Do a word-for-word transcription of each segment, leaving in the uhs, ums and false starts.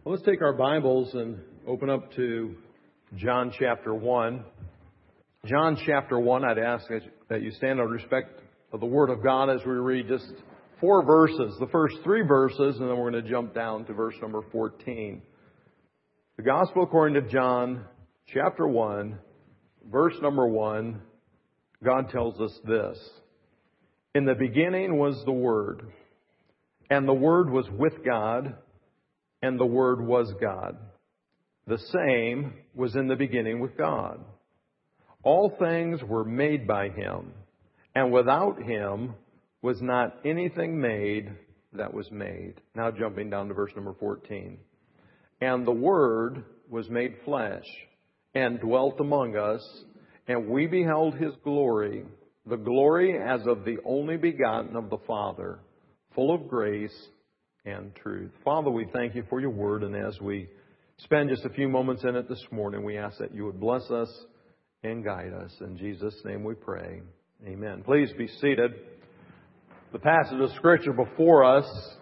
Well, let's take our Bibles and open up to John chapter one. John chapter one, I'd ask that you stand out of respect of the Word of God as we read just four verses, the first three verses, and then we're going to jump down to verse number fourteen. The Gospel according to John chapter one, verse number one, God tells us this. In the beginning was the Word, and the Word was with God, and the Word was God. The same was in the beginning with God. All things were made by Him, and without Him was not anything made that was made. Now jumping down to verse number fourteen. And the Word was made flesh, and dwelt among us, and we beheld His glory, the glory as of the only begotten of the Father, full of grace and truth. Father, we thank You for Your Word, and as we spend just a few moments in it this morning, we ask that You would bless us and guide us. In Jesus' name we pray. Amen. Please be seated. The passage of Scripture before us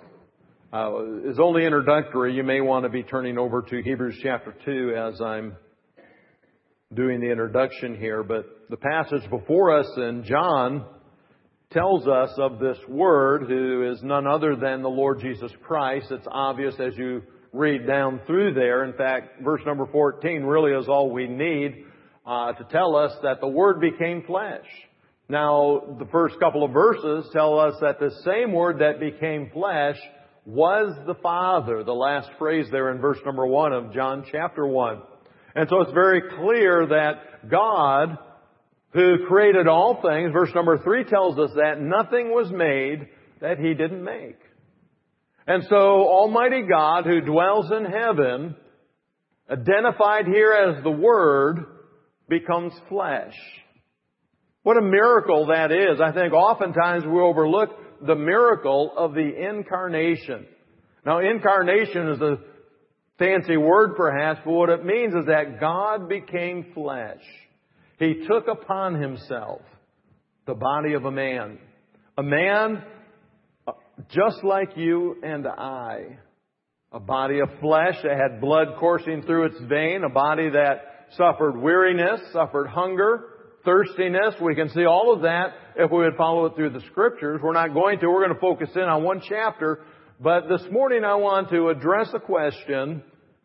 uh, is only introductory. You may want to be turning over to Hebrews chapter two as I'm doing the introduction here. But the passage before us in John tells us of this Word who is none other than the Lord Jesus Christ. It's obvious as you read down through there. In fact, verse number fourteen really is all we need uh, to tell us that the Word became flesh. Now, the first couple of verses tell us that the same Word that became flesh was the Father. The last phrase there in verse number one of John chapter one. And so it's very clear that God, who created all things, verse number three tells us that nothing was made that He didn't make. And so Almighty God, who dwells in heaven, identified here as the Word, becomes flesh. What a miracle that is. I think oftentimes we overlook the miracle of the incarnation. Now, incarnation is a fancy word perhaps, but what it means is that God became flesh. He took upon Himself the body of a man. A man just like you and I. A body of flesh that had blood coursing through its vein. A body that suffered weariness, suffered hunger, thirstiness. We can see all of that if we would follow it through the Scriptures. We're not going to. We're going to focus in on one chapter. But this morning I want to address a question.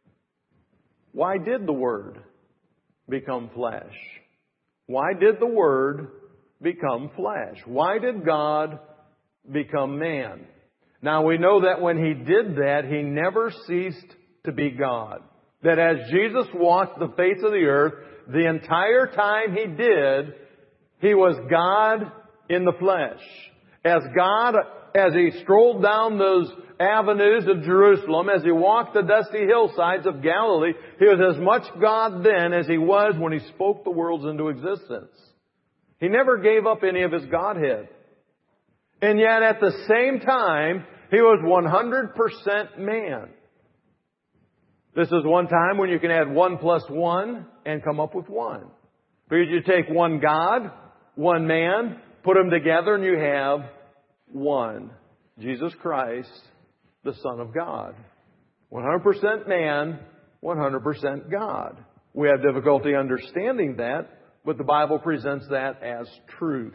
Why did the Word become flesh? Why did the Word become flesh? Why did God become man? Now we know that when He did that, He never ceased to be God. That as Jesus walked the face of the earth, the entire time He did, He was God in the flesh. As God, as He strolled down those avenues of Jerusalem, as He walked the dusty hillsides of Galilee, He was as much God then as He was when He spoke the worlds into existence. He never gave up any of His Godhead. And yet at the same time, He was one hundred percent man. This is one time when you can add one plus one and come up with one. Because you take one God, one man, put them together and you have one. Jesus Christ, the Son of God. one hundred percent man, one hundred percent God. We have difficulty understanding that, but the Bible presents that as truth.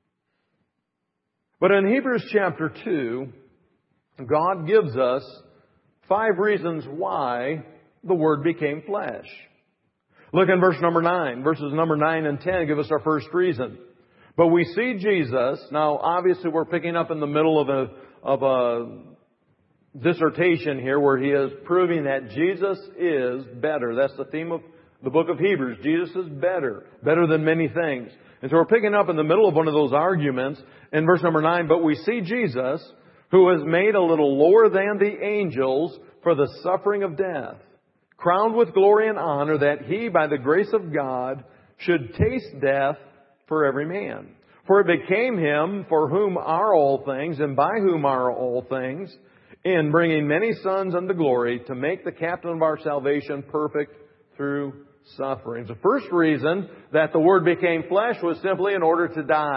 But in Hebrews chapter two, God gives us five reasons why the Word became flesh. Look in verse number nine. Verses number nine and ten give us our first reason. But we see Jesus. Now, obviously, we're picking up in the middle of a, of a dissertation here where he is proving that Jesus is better. That's the theme of the book of Hebrews. Jesus is better. Better than many things. And so we're picking up in the middle of one of those arguments in verse number nine. But we see Jesus, who was made a little lower than the angels for the suffering of death, crowned with glory and honor, that He, by the grace of God, should taste death for every man. For it became Him, for whom are all things, and by whom are all things, in bringing many sons unto glory, to make the captain of our salvation perfect through sufferings. The first reason that the Word became flesh was simply in order to die.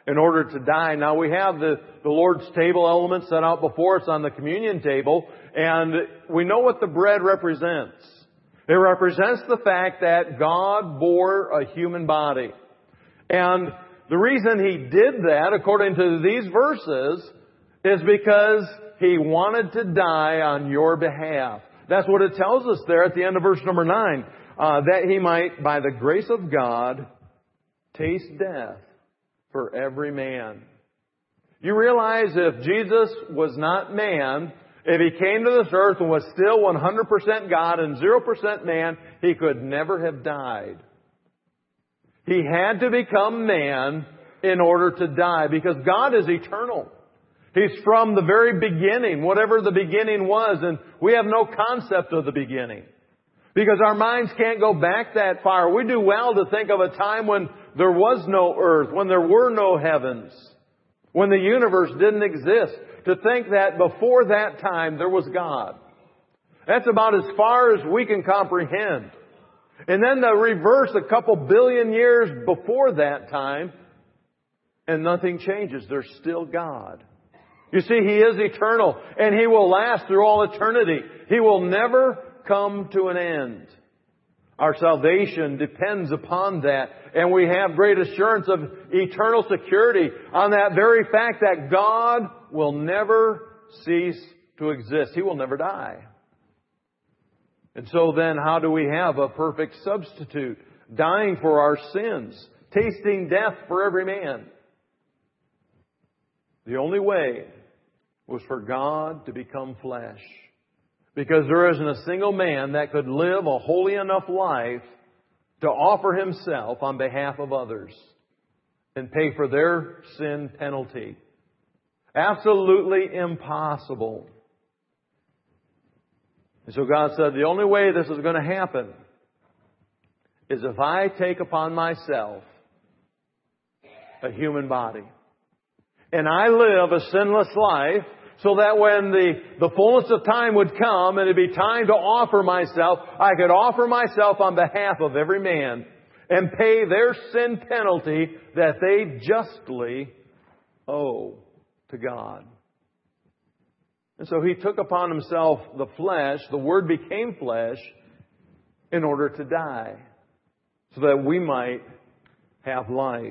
in order to die. Now we have the, the Lord's table element set out before us on the communion table, and we know what the bread represents. It represents the fact that God bore a human body. And the reason He did that, according to these verses, is because He wanted to die on your behalf. That's what it tells us there at the end of verse number nine. Uh, that He might, by the grace of God, taste death for every man. You realize if Jesus was not man, if He came to this earth and was still one hundred percent God and zero percent man, He could never have died. He had to become man in order to die, because God is eternal. He's from the very beginning, whatever the beginning was, and we have no concept of the beginning. Because our minds can't go back that far. We do well to think of a time when there was no earth, when there were no heavens, when the universe didn't exist. To think that before that time there was God. That's about as far as we can comprehend. And then the reverse a couple billion years before that time, and nothing changes. There's still God. You see, He is eternal, and He will last through all eternity. He will never come to an end. Our salvation depends upon that, and we have great assurance of eternal security on that very fact that God will never cease to exist. He will never die. And so then, how do we have a perfect substitute, dying for our sins, tasting death for every man? The only way was for God to become flesh. Because there isn't a single man that could live a holy enough life to offer himself on behalf of others and pay for their sin penalty. Absolutely impossible. And so God said, the only way this is going to happen is if I take upon myself a human body. And I live a sinless life, so that when the, the fullness of time would come and it'd be time to offer myself, I could offer myself on behalf of every man and pay their sin penalty that they justly owe to God. And so He took upon Himself the flesh, the Word became flesh, in order to die, so that we might have life.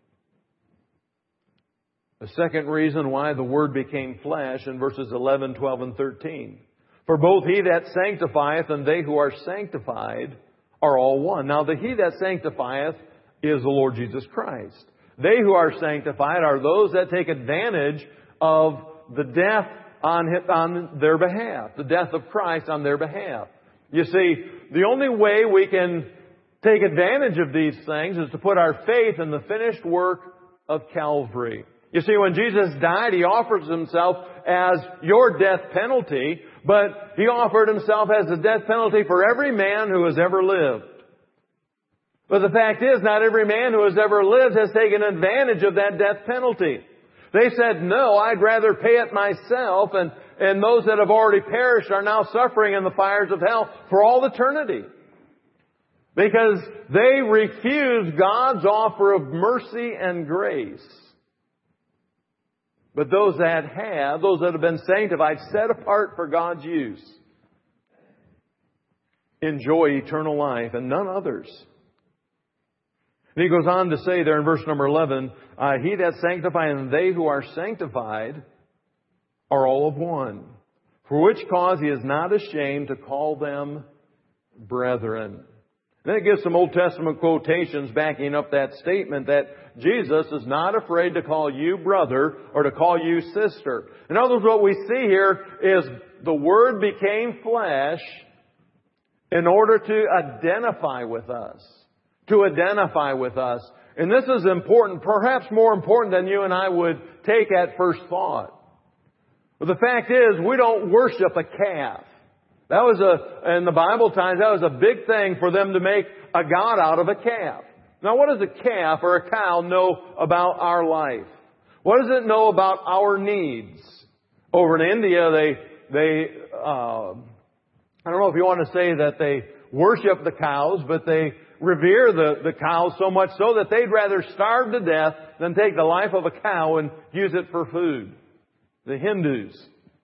The second reason why the Word became flesh in verses eleven, twelve, and thirteen. For both He that sanctifieth and they who are sanctified are all one. Now the He that sanctifieth is the Lord Jesus Christ. They who are sanctified are those that take advantage of the death on, on their behalf. The death of Christ on their behalf. You see, the only way we can take advantage of these things is to put our faith in the finished work of Calvary. You see, when Jesus died, He offers Himself as your death penalty, but He offered Himself as the death penalty for every man who has ever lived. But the fact is, not every man who has ever lived has taken advantage of that death penalty. They said, no, I'd rather pay it myself, and, and those that have already perished are now suffering in the fires of hell for all eternity. Because they refused God's offer of mercy and grace. But those that have, those that have been sanctified, set apart for God's use, enjoy eternal life, and none others. And He goes on to say there in verse number eleven, uh, He that sanctifieth and they who are sanctified are all of one. For which cause He is not ashamed to call them brethren. Then it gives some Old Testament quotations backing up that statement that Jesus is not afraid to call you brother or to call you sister. In other words, what we see here is the Word became flesh in order to identify with us. To identify with us. And this is important, perhaps more important than you and I would take at first thought. But the fact is, we don't worship a calf. That was a, in the Bible times, that was a big thing for them to make a god out of a calf. Now, what does a calf or a cow know about our life? What does it know about our needs? Over in India, they, they, uh, I don't know if you want to say that they worship the cows, but they revere the, the cows so much so that they'd rather starve to death than take the life of a cow and use it for food. The Hindus.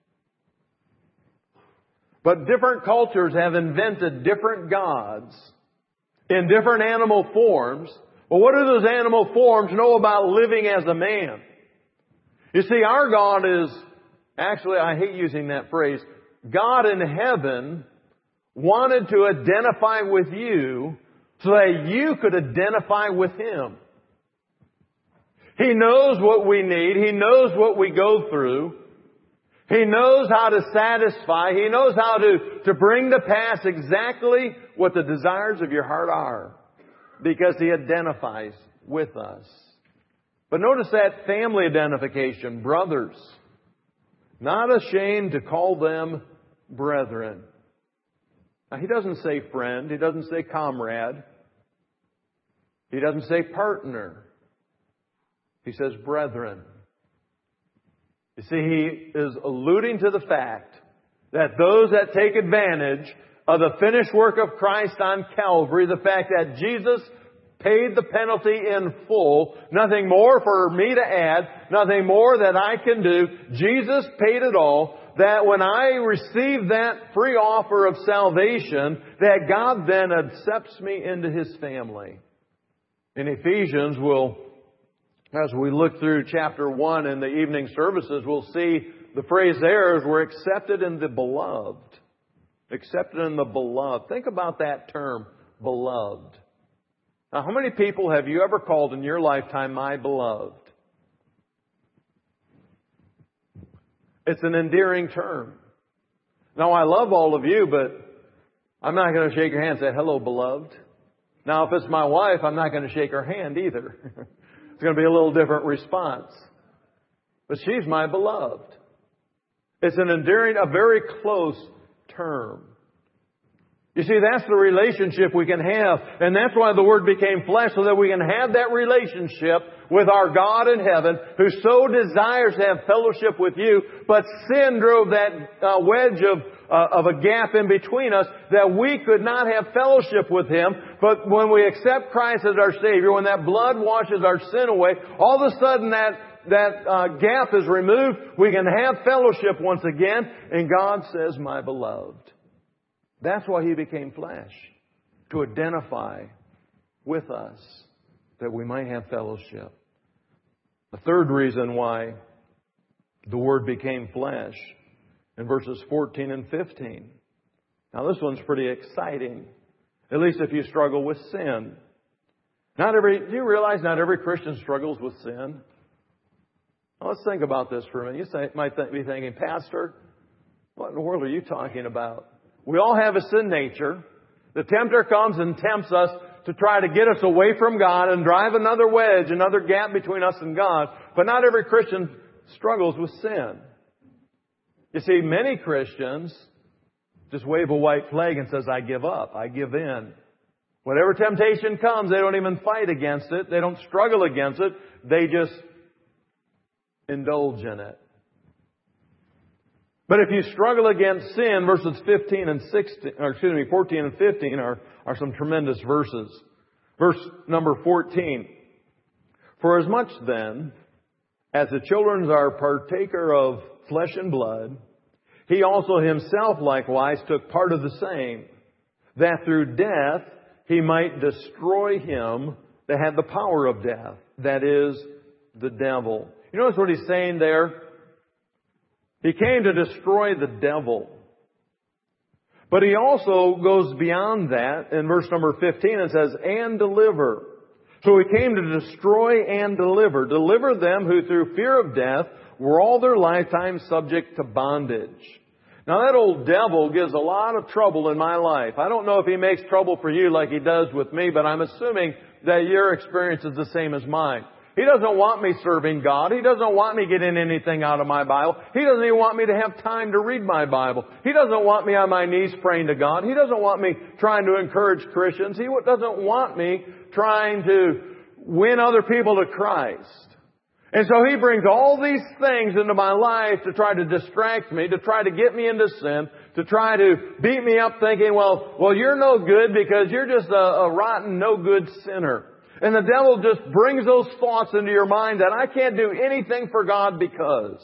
But different cultures have invented different gods in different animal forms. Well, what do those animal forms know about living as a man? You see, our God is, actually, I hate using that phrase, God in heaven wanted to identify with you so that you could identify with Him. He knows what we need. He knows what we go through. He knows how to satisfy. He knows how to, to bring to pass exactly what the desires of your heart are, because He identifies with us. But notice that family identification, brothers. Not ashamed to call them brethren. Now, He doesn't say friend. He doesn't say comrade. He doesn't say partner. He says brethren. You see, He is alluding to the fact that those that take advantage of the finished work of Christ on Calvary, the fact that Jesus paid the penalty in full, nothing more for me to add, nothing more that I can do. Jesus paid it all. That when I receive that free offer of salvation, that God then accepts me into His family. In Ephesians, we'll, as we look through chapter one in the evening services, we'll see the phrase there is we're accepted in the beloved. Accepted in the beloved. Think about that term, beloved. Now, how many people have you ever called in your lifetime, my beloved? It's an endearing term. Now, I love all of you, but I'm not going to shake your hand and say, hello, beloved. Now, if it's my wife, I'm not going to shake her hand either. It's going to be a little different response. But she's my beloved. It's an endearing, a very close term. You see, that's the relationship we can have. And that's why the Word became flesh, so that we can have that relationship with our God in heaven, who so desires to have fellowship with you. But sin drove that uh, wedge of, uh, of a gap in between us, that we could not have fellowship with Him. But when we accept Christ as our Savior, when that blood washes our sin away, all of a sudden that that uh, gap is removed. We can have fellowship once again. And God says, my beloved. That's why He became flesh, to identify with us, that we might have fellowship. The third reason why the Word became flesh, in verses fourteen and fifteen. Now this one's pretty exciting, at least if you struggle with sin. Not every, do you realize not every Christian struggles with sin? Now let's think about this for a minute. You say, might th- be thinking, Pastor, what in the world are you talking about? We all have a sin nature. The tempter comes and tempts us to try to get us away from God and drive another wedge, another gap between us and God. But not every Christian struggles with sin. You see, many Christians just wave a white flag and says, I give up, I give in. Whatever temptation comes, they don't even fight against it. They don't struggle against it. They just indulge in it. But if you struggle against sin, verses fifteen and sixteen, or excuse me, fourteen and fifteen are, are some tremendous verses. Verse number fourteen. For as much then as the children are partaker of flesh and blood, He also Himself likewise took part of the same, that through death He might destroy him that had the power of death, that is, the devil. You notice what He's saying there? He came to destroy the devil. But He also goes beyond that in verse number fifteen and says, and deliver. So He came to destroy and deliver. Deliver them who through fear of death were all their lifetime subject to bondage. Now that old devil gives a lot of trouble in my life. I don't know if he makes trouble for you like he does with me, but I'm assuming that your experience is the same as mine. He doesn't want me serving God. He doesn't want me getting anything out of my Bible. He doesn't even want me to have time to read my Bible. He doesn't want me on my knees praying to God. He doesn't want me trying to encourage Christians. He doesn't want me trying to win other people to Christ. And so he brings all these things into my life to try to distract me, to try to get me into sin, to try to beat me up thinking, well, well, you're no good because you're just a, a rotten, no good sinner. And the devil just brings those thoughts into your mind that I can't do anything for God because.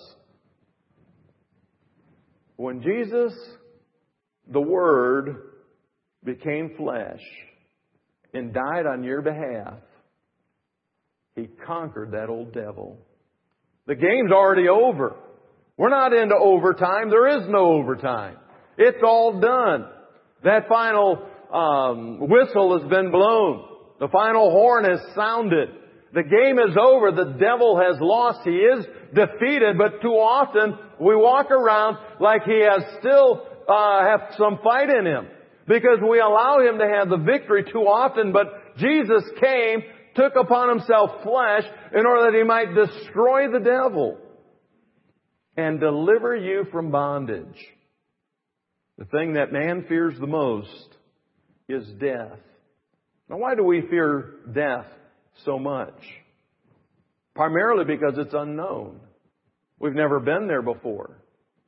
When Jesus, the Word, became flesh and died on your behalf, He conquered that old devil. The game's already over. We're not into overtime. There is no overtime. It's all done. That final um, whistle has been blown. The final horn has sounded. The game is over. The devil has lost. He is defeated. But too often we walk around like he has still uh, have some fight in him, because we allow him to have the victory too often. But Jesus came, took upon Himself flesh in order that He might destroy the devil and deliver you from bondage. The thing that man fears the most is death. Now, why do we fear death so much? Primarily because it's unknown. We've never been there before.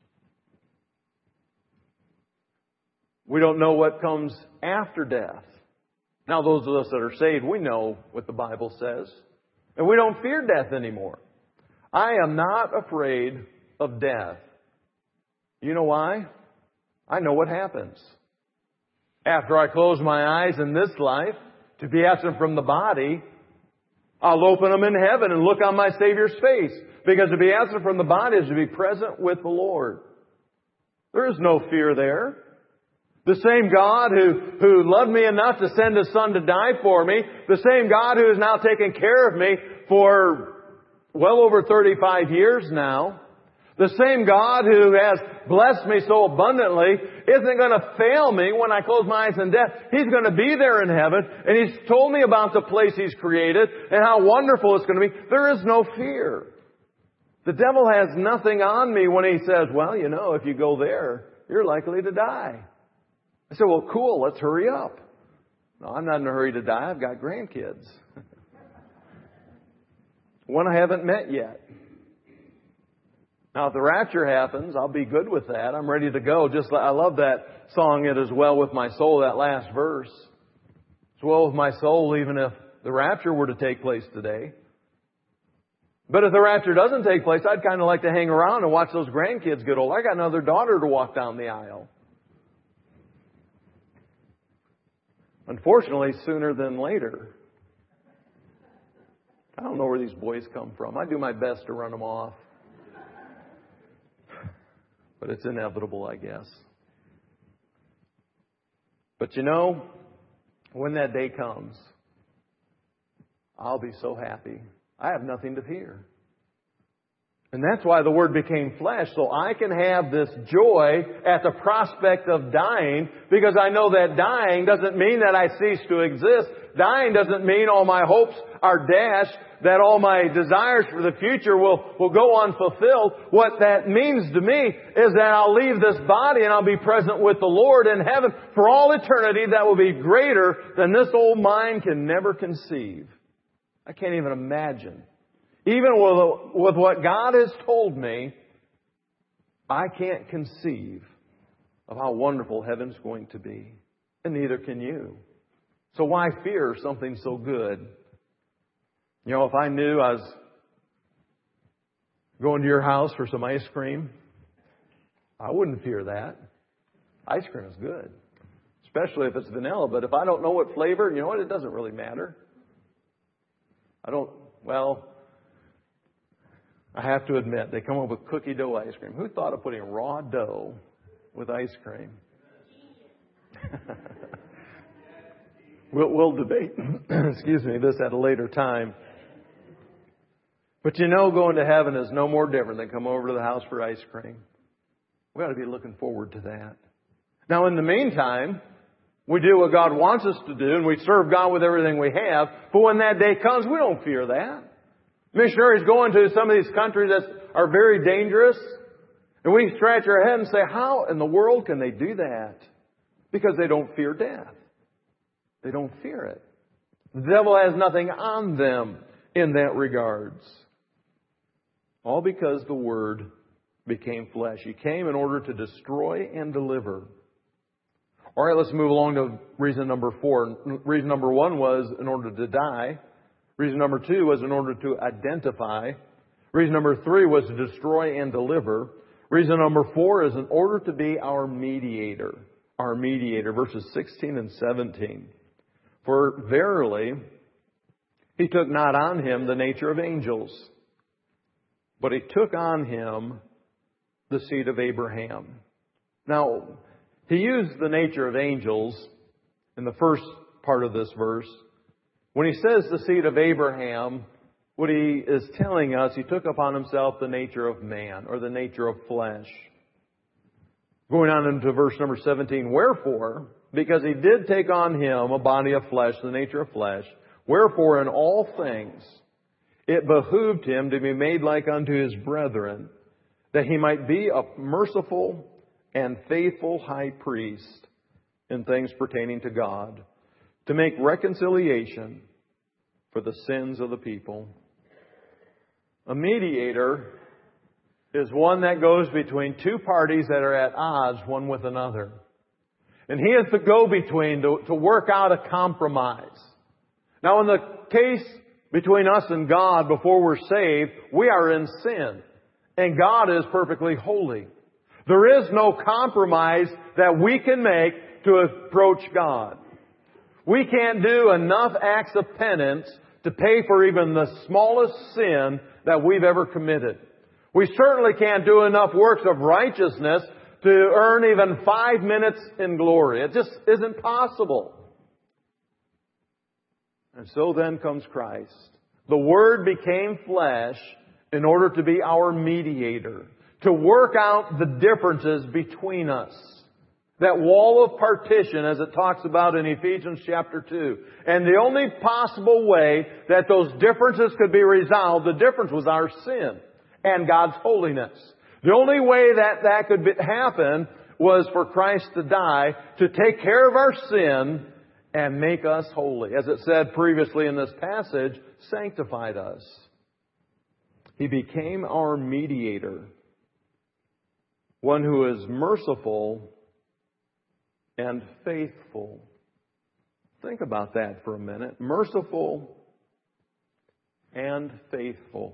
We don't know what comes after death. Now, those of us that are saved, we know what the Bible says. And we don't fear death anymore. I am not afraid of death. You know why? I know what happens. After I close my eyes in this life, to be absent from the body, I'll open them in heaven and look on my Savior's face. Because to be absent from the body is to be present with the Lord. There is no fear there. The same God who, who loved me enough to send His Son to die for me, the same God who has now taken care of me for well over thirty-five years now, the same God who has blessed me so abundantly isn't going to fail me when I close my eyes in death. He's going to be there in heaven, and He's told me about the place He's created and how wonderful it's going to be. There is no fear. The devil has nothing on me when he says, well, you know, if you go there, you're likely to die. I said, well, cool, let's hurry up. No, I'm not in a hurry to die. I've got grandkids. One I haven't met yet. Now, if the rapture happens, I'll be good with that. I'm ready to go. Just like, I love that song, It Is Well With My Soul, that last verse. It's well with my soul, even if the rapture were to take place today. But if the rapture doesn't take place, I'd kind of like to hang around and watch those grandkids get old. I got another daughter to walk down the aisle. Unfortunately, sooner than later. I don't know where these boys come from. I do my best to run them off. But it's inevitable, I guess. But you know, when that day comes, I'll be so happy. I have nothing to fear. And that's why the Word became flesh, so I can have this joy at the prospect of dying, because I know that dying doesn't mean that I cease to exist. Dying doesn't mean all my hopes are dashed, that all my desires for the future will, will go unfulfilled. What that means to me is that I'll leave this body and I'll be present with the Lord in heaven for all eternity. That will be greater than this old mind can never conceive. I can't even imagine. Even with, with what God has told me, I can't conceive of how wonderful heaven's going to be. And neither can you. So why fear something so good? You know, if I knew I was going to your house for some ice cream, I wouldn't fear that. Ice cream is good. Especially if it's vanilla. But if I don't know what flavor, you know what? It doesn't really matter. I don't, well... I have to admit, they come up with cookie dough ice cream. Who thought of putting raw dough with ice cream? we'll, we'll debate, excuse me, this at a later time. But you know, going to heaven is no more different than coming over to the house for ice cream. We ought to be looking forward to that. Now, in the meantime, we do what God wants us to do, and we serve God with everything we have. But when that day comes, we don't fear that. Missionaries going to some of these countries that are very dangerous, and we scratch our head and say, how in the world can they do that? Because they don't fear death. They don't fear it. The devil has nothing on them in that regards. All because the Word became flesh. He came in order to destroy and deliver. All right, let's move along to reason number four. Reason number one was in order to die. Reason number two was in order to identify. Reason number three was to destroy and deliver. Reason number four is in order to be our mediator. Our mediator, verses sixteen and seventeen. For verily, He took not on Him the nature of angels, but He took on Him the seed of Abraham. Now, He used the nature of angels in the first part of this verse. When He says the seed of Abraham, what He is telling us, He took upon Himself the nature of man, or the nature of flesh. Going on into verse number seventeen, wherefore, because He did take on Him a body of flesh, the nature of flesh, wherefore in all things it behooved Him to be made like unto His brethren, that He might be a merciful and faithful high priest in things pertaining to God, to make reconciliation for the sins of the people. A mediator is one that goes between two parties that are at odds one with another. And He is the go-between to, to work out a compromise. Now, in the case between us and God before we're saved, we are in sin. And God is perfectly holy. There is no compromise that we can make to approach God. We can't do enough acts of penance to pay for even the smallest sin that we've ever committed. We certainly can't do enough works of righteousness to earn even five minutes in glory. It just isn't possible. And so then comes Christ. The Word became flesh in order to be our mediator, to work out the differences between us. That wall of partition, as it talks about in Ephesians chapter two. And the only possible way that those differences could be resolved, the difference was our sin and God's holiness. The only way that that could be, happen was for Christ to die, to take care of our sin and make us holy. As it said previously in this passage, sanctified us. He became our mediator. One who is merciful and faithful. Think about that for a minute. Merciful and faithful.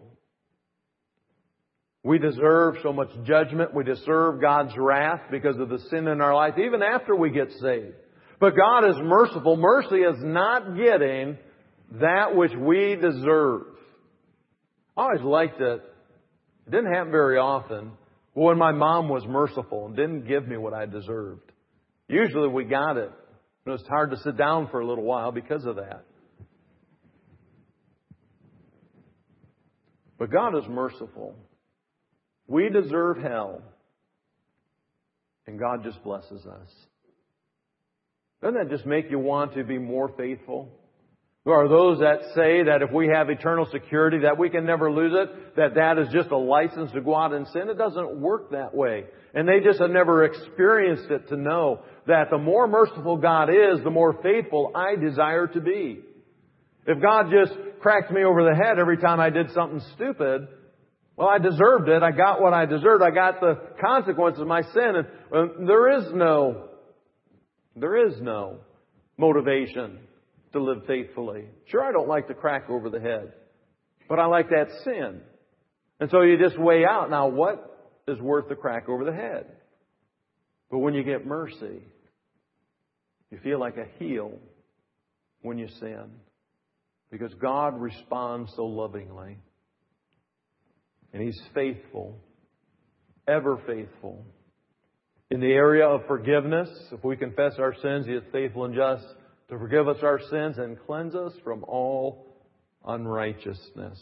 We deserve so much judgment. We deserve God's wrath because of the sin in our life, even after we get saved. But God is merciful. Mercy is not getting that which we deserve. I always liked it. It didn't happen very often. But when my mom was merciful and didn't give me what I deserved. Usually we got it. It was hard to sit down for a little while because of that. But God is merciful. We deserve hell. And God just blesses us. Doesn't that just make you want to be more faithful? There are those that say that if we have eternal security, that we can never lose it, that that is just a license to go out and sin. It doesn't work that way. And they just have never experienced it to know that the more merciful God is, the more faithful I desire to be. If God just cracked me over the head every time I did something stupid, well, I deserved it. I got what I deserved. I got the consequences of my sin. And well, there is no, there is no motivation to live faithfully. Sure, I don't like the crack over the head, but I like that sin. And so you just weigh out, now what is worth the crack over the head? But when you get mercy, you feel like a heel when you sin, because God responds so lovingly. And He's faithful, ever faithful. In the area of forgiveness, if we confess our sins, He is faithful and just to forgive us our sins and cleanse us from all unrighteousness.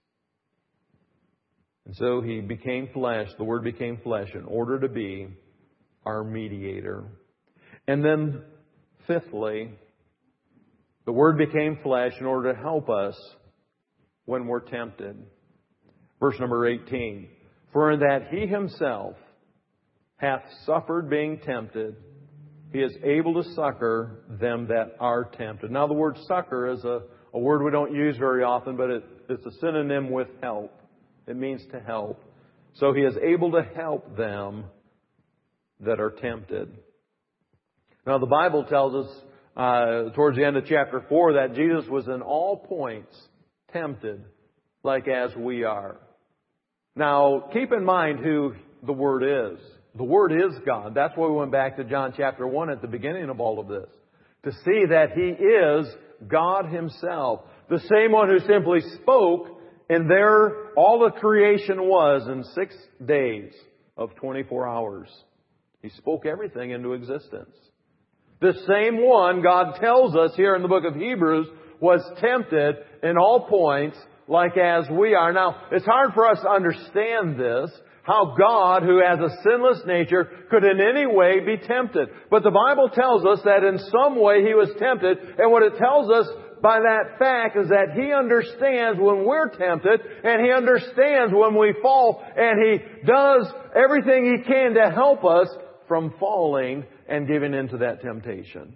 And so He became flesh, the Word became flesh in order to be our mediator. And then, fifthly, the Word became flesh in order to help us when we're tempted. Verse number eighteen. For in that He Himself hath suffered being tempted, He is able to succor them that are tempted. Now the word succor is a, a word we don't use very often, but it, it's a synonym with help. It means to help. so He is able to help them that are tempted. Now the Bible tells us uh, towards the end of chapter four that Jesus was in all points tempted like as we are. Now keep in mind who the Word is. The Word is God. That's why we went back to John chapter one at the beginning of all of this. To see that He is God Himself. The same one who simply spoke, and there all the creation was in six days of twenty-four hours. He spoke everything into existence. The same one, God tells us here in the book of Hebrews, was tempted in all points like as we are. Now, it's hard for us to understand this, how God, who has a sinless nature, could in any way be tempted. But the Bible tells us that in some way He was tempted, and what it tells us by that fact is that He understands when we're tempted, and He understands when we fall, and He does everything He can to help us from falling and giving into that temptation.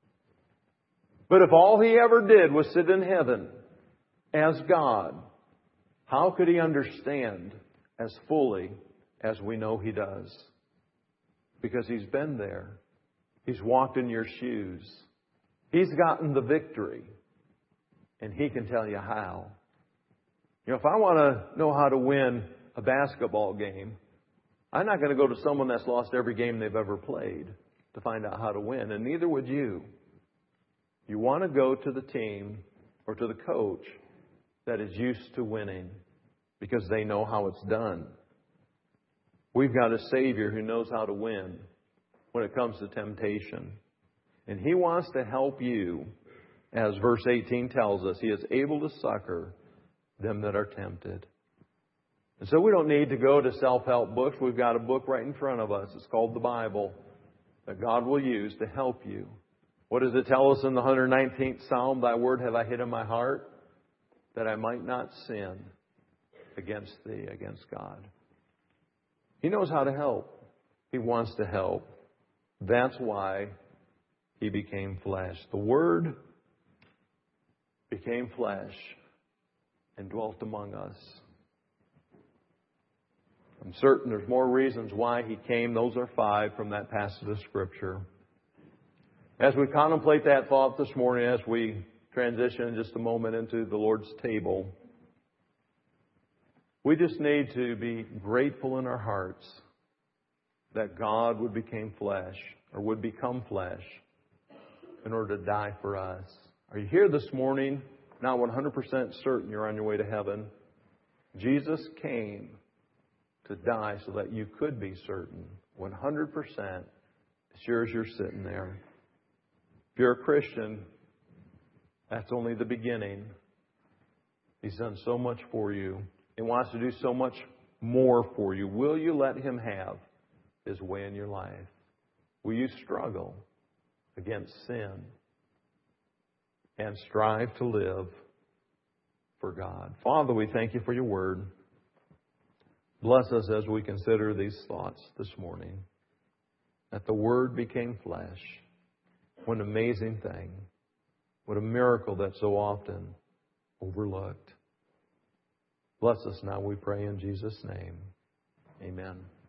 But if all He ever did was sit in heaven as God, how could He understand as fully as we know He does? Because He's been there. He's walked in your shoes. He's gotten the victory. And He can tell you how. You know, if I want to know how to win a basketball game, I'm not going to go to someone that's lost every game they've ever played to find out how to win. And neither would you. You want to go to the team or to the coach that is used to winning because they know how it's done. We've got a Savior who knows how to win when it comes to temptation. And He wants to help you. As verse eighteen tells us, He is able to succor them that are tempted. And so we don't need to go to self-help books. We've got a book right in front of us. It's called the Bible that God will use to help you. What does it tell us in the one hundred nineteenth Psalm? Thy word have I hid in my heart, that I might not sin against Thee, against God. He knows how to help. He wants to help. That's why He became flesh. The Word became flesh and dwelt among us. I'm certain there's more reasons why He came. Those are five from that passage of Scripture. As we contemplate that thought this morning, as we transition in just a moment into the Lord's table, we just need to be grateful in our hearts that God would become flesh, or would become flesh, in order to die for us. Are you here this morning, not one hundred percent certain you're on your way to heaven? Jesus came to die so that you could be certain, one hundred percent, as sure as you're sitting there. If you're a Christian, that's only the beginning. He's done so much for you. He wants to do so much more for you. Will you let Him have His way in your life? Will you struggle against sin and strive to live for God? Father, we thank You for Your Word. Bless us as we consider these thoughts this morning. That the Word became flesh. What an amazing thing. What a miracle that's so often overlooked. Bless us now, we pray in Jesus' name. Amen.